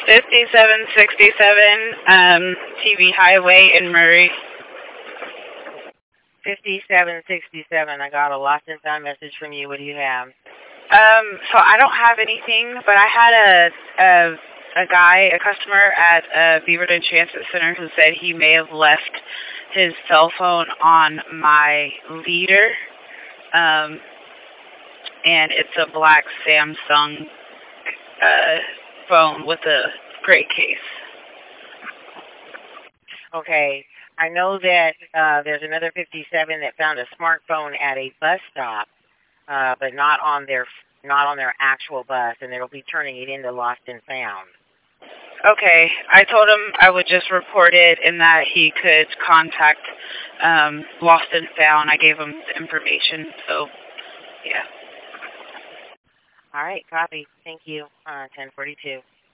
5767 TV Highway in Murray. 5767. I got a lost and found message from you. What do you have? So I don't have anything, but I had a customer at Beaverton Transit Center who said he may have left his cell phone on my leader. And it's a black Samsung phone with a gray case. Okay. I know that there's another 57 that found a smartphone at a bus stop, but not on their actual bus, and they'll be turning it into lost and found. Okay. I told him I would just report it and that he could contact Lost and Found. I gave him the information, so yeah. All right, copy. Thank you. 1042.